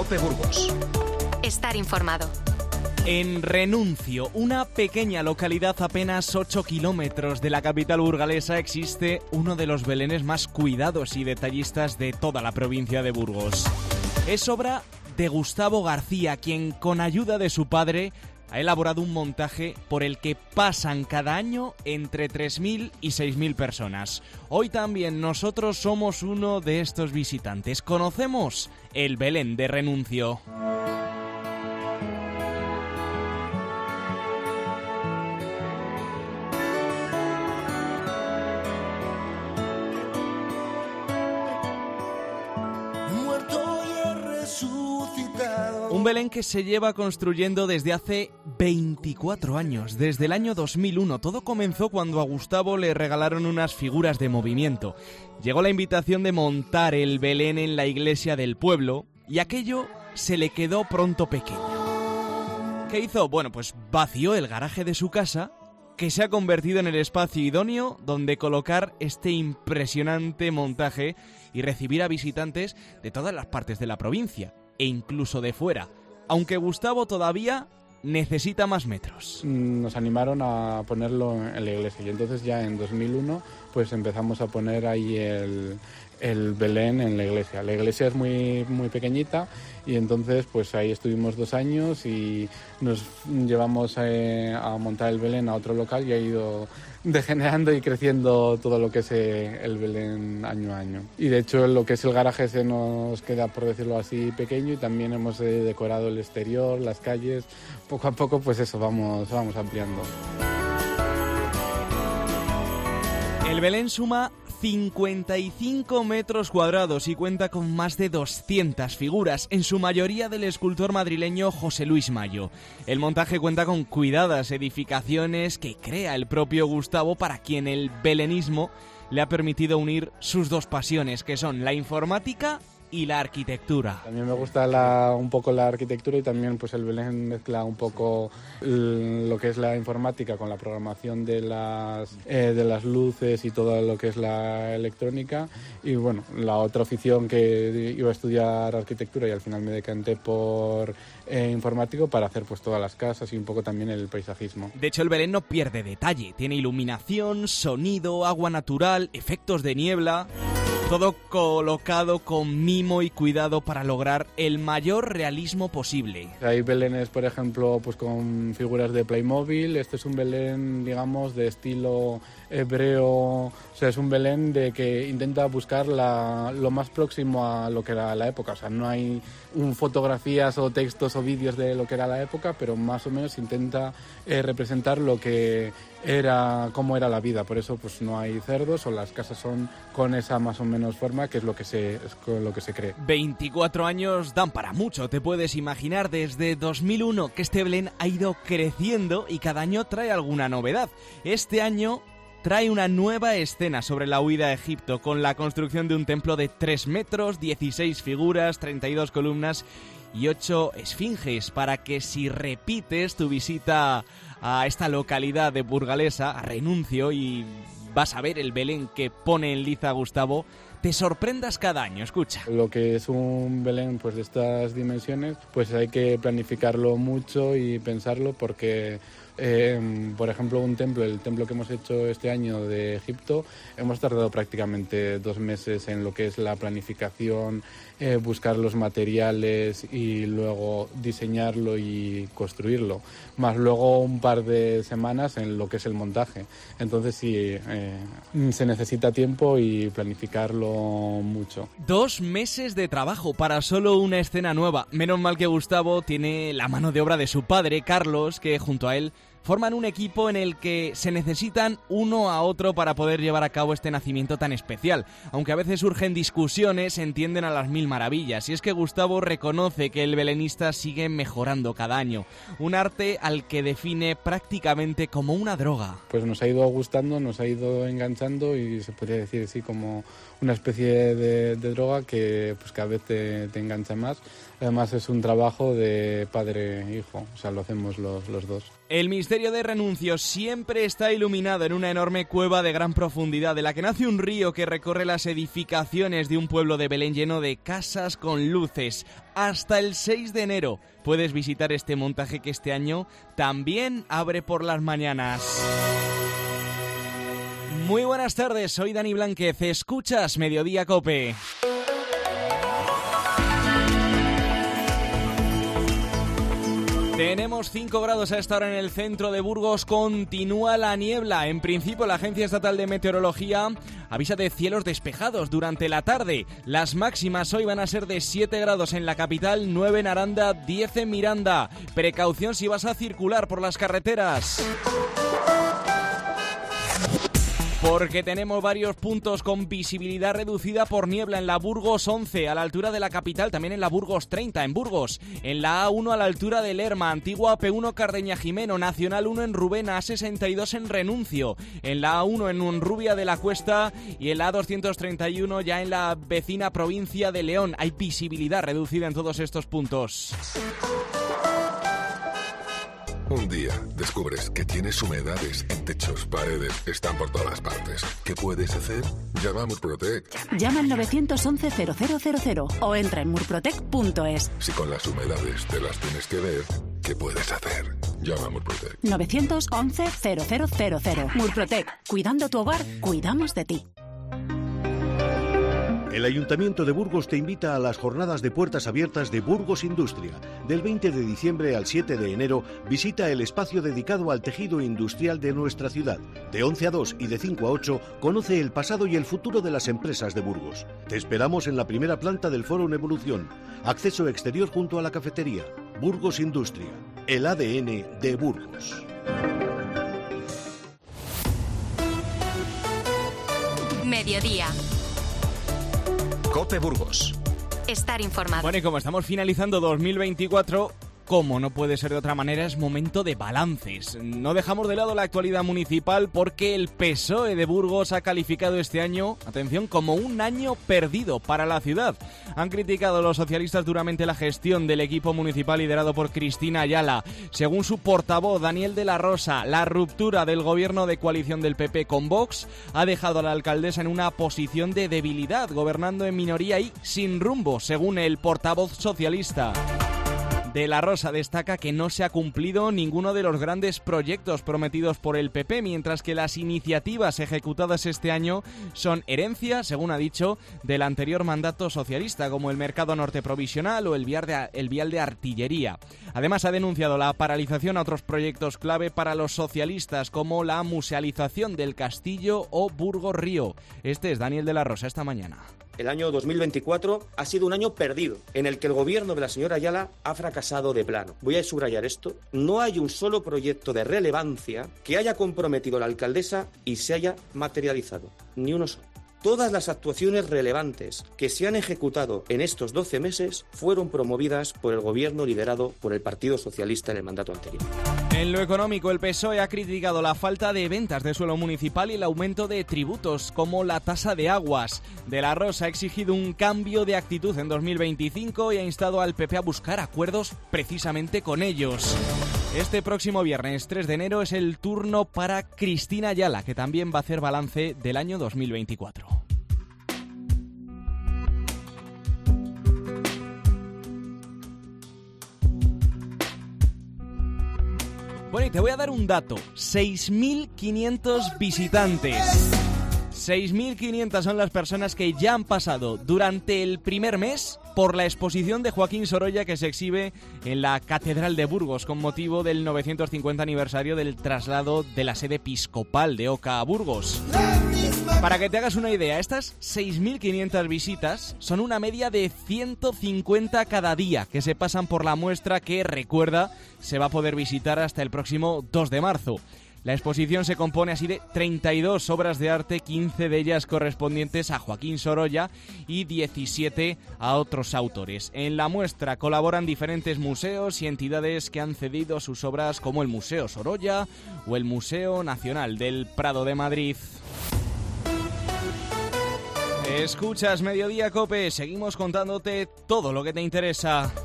Cope Burgos. Estar informado. En Renuncio, una pequeña localidad a apenas 8 kilómetros de la capital burgalesa, existe uno de los belenes más cuidados y detallistas de toda la provincia de Burgos. Es obra de Gustavo García, quien con ayuda de su padre ha elaborado un montaje por el que pasan cada año entre 3.000 y 6.000 personas. Hoy también nosotros somos uno de estos visitantes. Conocemos el Belén de Renuncio. Un Belén que se lleva construyendo desde hace 24 años, desde el año 2001. Todo comenzó cuando a Gustavo le regalaron unas figuras de movimiento. Llegó la invitación de montar el Belén en la iglesia del pueblo y aquello se le quedó pronto pequeño. ¿Qué hizo? Bueno, pues vació el garaje de su casa, que se ha convertido en el espacio idóneo donde colocar este impresionante montaje y recibir a visitantes de todas las partes de la provincia e incluso de fuera, aunque Gustavo todavía necesita más metros. Nos animaron a ponerlo en la iglesia y entonces ya en 2001 pues empezamos a poner ahí el Belén en la iglesia. La iglesia es muy, muy pequeñita y entonces pues ahí estuvimos 2 años y nos llevamos a montar el Belén a otro local y ha ido degenerando y creciendo todo lo que es el Belén año a año. Y de hecho lo que es el garaje se nos queda, por decirlo así, pequeño y también hemos decorado el exterior, las calles. Poco a poco pues eso, vamos ampliando. El Belén suma 55 metros cuadrados y cuenta con más de 200 figuras, en su mayoría del escultor madrileño José Luis Mayo. El montaje cuenta con cuidadas edificaciones que crea el propio Gustavo, para quien el belenismo le ha permitido unir sus dos pasiones, que son la informática y la arquitectura. También me gusta un poco la arquitectura y también pues el Belén mezcla un poco lo que es la informática con la programación de las luces y todo lo que es la electrónica. Y bueno, la otra afición que iba a estudiar arquitectura y al final me decanté por informático para hacer pues todas las casas y un poco también el paisajismo. De hecho, el Belén no pierde detalle. Tiene iluminación, sonido, agua natural, efectos de niebla. Todo colocado con mimo y cuidado para lograr el mayor realismo posible. Hay belenes, por ejemplo, pues con figuras de Playmobil. Este es un Belén, digamos, de estilo hebreo. O sea, es un Belén de que intenta buscar lo más próximo a lo que era la época. O sea, no hay fotografías o textos o vídeos de lo que era la época, pero más o menos intenta representar lo que era, cómo era la vida. Por eso pues no hay cerdos o las casas son con esa más o menos forma, que es lo que se cree. 24 años dan para mucho, te puedes imaginar. Desde 2001 que este Belén ha ido creciendo y cada año trae alguna novedad. Este año trae una nueva escena sobre la huida a Egipto, con la construcción de un templo de 3 metros, 16 figuras, 32 columnas y 8 esfinges, para que si repites tu visita a esta localidad de burgalesa, a Renuncio, y vas a ver el Belén que pone en liza Gustavo, te sorprendas cada año. Escucha. Lo que es un Belén pues de estas dimensiones, pues hay que planificarlo mucho y pensarlo, porque por ejemplo el templo que hemos hecho este año de Egipto, hemos tardado prácticamente 2 meses en lo que es la planificación, buscar los materiales y luego diseñarlo y construirlo, más luego un par de semanas en lo que es el montaje. Entonces sí, se necesita tiempo y planificarlo mucho. 2 meses de trabajo para solo una escena nueva. Menos mal que Gustavo tiene la mano de obra de su padre, Carlos, que junto a él forman un equipo en el que se necesitan uno a otro para poder llevar a cabo este nacimiento tan especial. Aunque a veces surgen discusiones, se entienden a las mil maravillas. Y es que Gustavo reconoce que el belenista sigue mejorando cada año. Un arte al que define prácticamente como una droga. Pues nos ha ido gustando, nos ha ido enganchando y se podría decir así como una especie de droga que pues cada vez te engancha más. Además es un trabajo de padre e hijo, o sea, lo hacemos los dos. El misterio de Renuncio siempre está iluminado en una enorme cueva de gran profundidad, de la que nace un río que recorre las edificaciones de un pueblo de Belén lleno de casas con luces. Hasta el 6 de enero puedes visitar este montaje que este año también abre por las mañanas. Muy buenas tardes, soy Dani Blánquez, escuchas Mediodía COPE. Tenemos 5 grados a esta hora en el centro de Burgos, continúa la niebla. En principio, la Agencia Estatal de Meteorología avisa de cielos despejados durante la tarde. Las máximas hoy van a ser de 7 grados en la capital, 9 en Aranda, 10 en Miranda. Precaución si vas a circular por las carreteras, porque tenemos varios puntos con visibilidad reducida por niebla. En la Burgos 11, a la altura de la capital, también en la Burgos 30, en Burgos. En la A1, a la altura de Lerma, antigua P1 Cardeña Jimeno, Nacional 1 en Rubén, A62 en Renuncio. En la A1 en Honrubia de la Cuesta y en la A231 ya en la vecina provincia de León. Hay visibilidad reducida en todos estos puntos. Un día descubres que tienes humedades en techos, paredes, están por todas partes. ¿Qué puedes hacer? Llama a Murprotec. Llama al 911-0000 o entra en murprotec.es. Si con las humedades te las tienes que ver, ¿qué puedes hacer? Llama a Murprotec. 911-0000. Murprotec. Cuidando tu hogar, cuidamos de ti. El Ayuntamiento de Burgos te invita a las jornadas de puertas abiertas de Burgos Industria. Del 20 de diciembre al 7 de enero, visita el espacio dedicado al tejido industrial de nuestra ciudad. De 11 a 2 y de 5 a 8, conoce el pasado y el futuro de las empresas de Burgos. Te esperamos en la primera planta del Foro en Evolución. Acceso exterior junto a la cafetería. Burgos Industria, el ADN de Burgos. Mediodía. COPE Burgos. Estar informado. Bueno, y como estamos finalizando 2024, como no puede ser de otra manera, es momento de balances. No dejamos de lado la actualidad municipal porque el PSOE de Burgos ha calificado este año, atención, como un año perdido para la ciudad. Han criticado los socialistas duramente la gestión del equipo municipal liderado por Cristina Ayala. Según su portavoz, Daniel de la Rosa, la ruptura del gobierno de coalición del PP con Vox ha dejado a la alcaldesa en una posición de debilidad, gobernando en minoría y sin rumbo, según el portavoz socialista. De la Rosa destaca que no se ha cumplido ninguno de los grandes proyectos prometidos por el PP, mientras que las iniciativas ejecutadas este año son herencia, según ha dicho, del anterior mandato socialista, como el Mercado Norte Provisional o el vial de artillería. Además, ha denunciado la paralización a otros proyectos clave para los socialistas, como la musealización del Castillo o Burgos Río. Este es Daniel de la Rosa esta mañana. El año 2024 ha sido un año perdido, en el que el gobierno de la señora Ayala ha fracasado de plano. Voy a subrayar esto. No hay un solo proyecto de relevancia que haya comprometido a la alcaldesa y se haya materializado. Ni uno solo. Todas las actuaciones relevantes que se han ejecutado en estos 12 meses fueron promovidas por el gobierno liderado por el Partido Socialista en el mandato anterior. En lo económico, el PSOE ha criticado la falta de ventas de suelo municipal y el aumento de tributos, como la tasa de aguas. De la Rosa ha exigido un cambio de actitud en 2025 y ha instado al PP a buscar acuerdos precisamente con ellos. Este próximo viernes 3 de enero es el turno para Cristina Ayala, que también va a hacer balance del año 2024. Bueno, y te voy a dar un dato. 6.500 visitantes. 6.500 son las personas que ya han pasado durante el primer mes por la exposición de Joaquín Sorolla que se exhibe en la Catedral de Burgos con motivo del 950 aniversario del traslado de la sede episcopal de Oca a Burgos. Para que te hagas una idea, estas 6.500 visitas son una media de 150 cada día que se pasan por la muestra que, recuerda, se va a poder visitar hasta el próximo 2 de marzo. La exposición se compone así de 32 obras de arte, 15 de ellas correspondientes a Joaquín Sorolla y 17 a otros autores. En la muestra colaboran diferentes museos y entidades que han cedido sus obras, como el Museo Sorolla o el Museo Nacional del Prado de Madrid. Escuchas Mediodía COPE, seguimos contándote todo lo que te interesa.